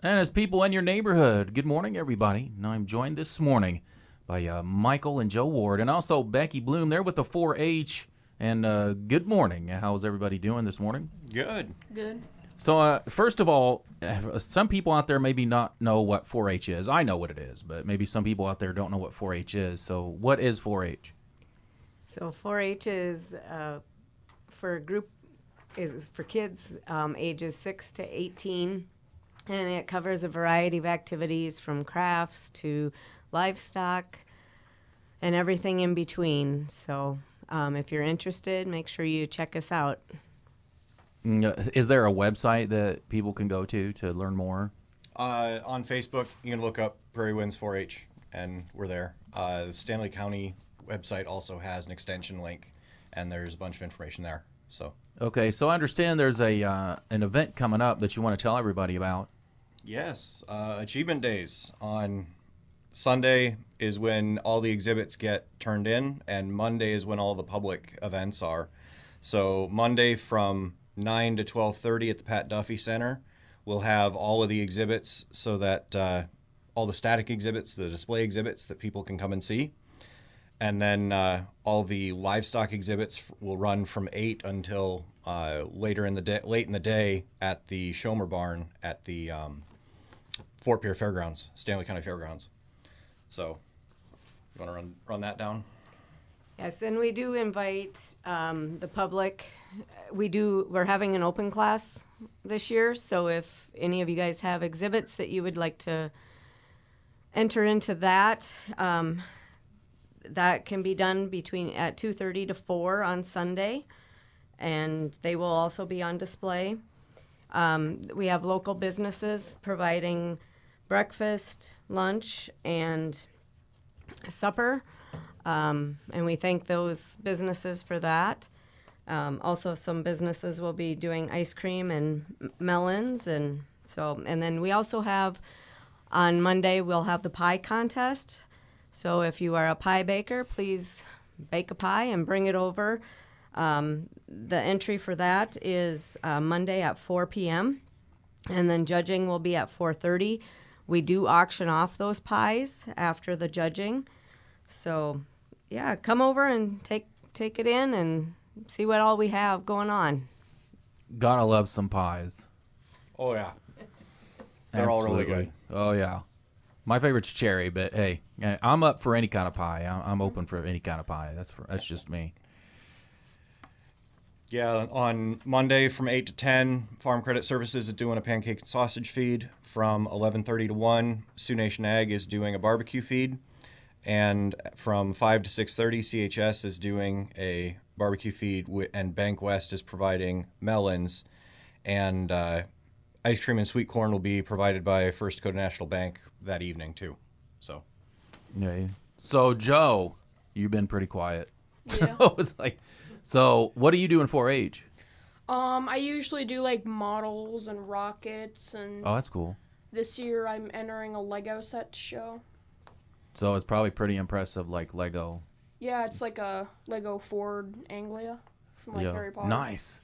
And as people in your neighborhood, good morning, everybody. And I'm joined this morning by Michael and Joe Ward, and also Becky Bloom. They're with the 4-H. And good morning. How's everybody doing this morning? Good. Good. So first of all, some people out there maybe not know what 4-H is. I know what it is, but maybe some people out there don't know what 4-H is. So what is 4-H? So 4-H is for a group is for kids ages 6 to 18, and it covers a variety of activities from crafts to livestock and everything in between. So if you're interested, make sure you check us out. Is there a website that people can go to learn more? On Facebook, you can look up Prairie Winds 4-H, and we're there. The Stanley County website also has an extension link, and there's a bunch of information there. So. Okay, so I understand there's an event coming up that you want to tell everybody about. Yes, Achievement Days on Sunday is when all the exhibits get turned in, and Monday is when all the public events are. So Monday from 9 to 12:30 at the Pat Duffy Center, we'll have all of the exhibits so that all the static exhibits, the display exhibits that people can come and see. And then all the livestock exhibits will run from 8 until late in the day at the Schomer Barn at the Fort Pierre Fairgrounds, Stanley County Fairgrounds. So, you want to run that down? Yes, and we do invite the public. We're having an open class this year, so if any of you guys have exhibits that you would like to enter into that, that can be done at 2:30 to 4 on Sunday, and they will also be on display. We have local businesses providing breakfast, lunch, and supper, and we thank those businesses for that. Also, some businesses will be doing ice cream and melons, and then we also have on Monday we'll have the pie contest. So if you are a pie baker, please bake a pie and bring it over. The entry for that is Monday at 4 p.m., and then judging will be at 4:30. We do auction off those pies after the judging. So, yeah, come over and take it in and see what all we have going on. Gotta love some pies. Oh, yeah. They're all really good. Oh, yeah. My favorite's cherry, but hey, I'm up for any kind of pie. I'm open for any kind of pie. That's just me. Yeah, on Monday from 8 to 10, Farm Credit Services is doing a pancake and sausage feed. From 11:30 to 1, Sioux Nation Ag is doing a barbecue feed. And from 5 to 6:30, CHS is doing a barbecue feed, and Bank West is providing melons. And ice cream and sweet corn will be provided by First Dakota National Bank that evening, too. So. Yeah. So, Joe, you've been pretty quiet. Yeah. So, it's like... So, what do you do in 4-H? I usually do like models and rockets, and Oh, that's cool. this year I'm entering a Lego set show. So, it's probably pretty impressive, like Lego. Yeah, it's like a Lego Ford Anglia from like Harry Potter. Nice.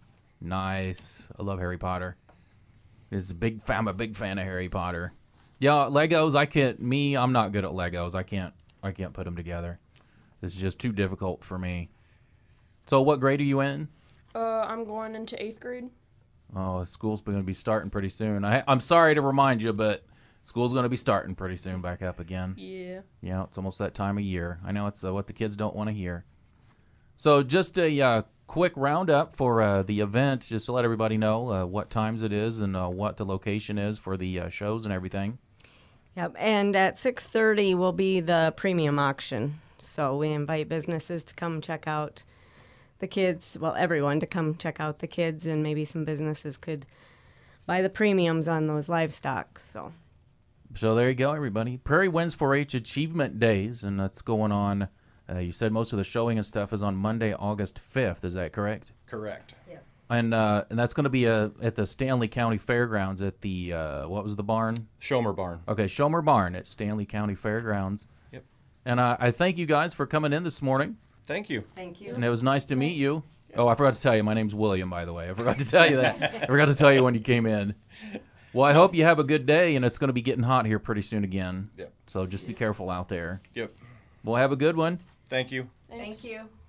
I love Harry Potter. I'm a big fan of Harry Potter. Yeah, Legos, I'm not good at Legos. I can't put them together. It's just too difficult for me. So what grade are you in? I'm going into 8th grade. Oh, school's going to be starting pretty soon. I'm sorry to remind you, but school's going to be starting pretty soon back up again. Yeah. Yeah, it's almost that time of year. I know it's what the kids don't want to hear. So just a quick roundup for the event, just to let everybody know what times it is and what the location is for the shows and everything. Yep, and at 6:30 will be the premium auction. So we invite businesses to come check out the kids, everyone to come check out the kids, and maybe some businesses could buy the premiums on those livestock. So there you go, everybody. Prairie Winds 4-H Achievement Days, and that's going on. You said most of the showing and stuff is on Monday, August 5th. Is that correct? Correct. yes. And that's going to be at the Stanley County Fairgrounds at the, what was the barn? Schomer Barn. Okay, Schomer Barn at Stanley County Fairgrounds. Yep. And I thank you guys for coming in this morning. Thank you. Thank you. And it was nice to meet you. Oh, I forgot to tell you, my name's William, by the way. I forgot to tell you that. I forgot to tell you when you came in. Well, I hope you have a good day, and it's going to be getting hot here pretty soon again. Yep. So just be careful out there. Yep. Well, have a good one. Thank you. Thanks. Thank you.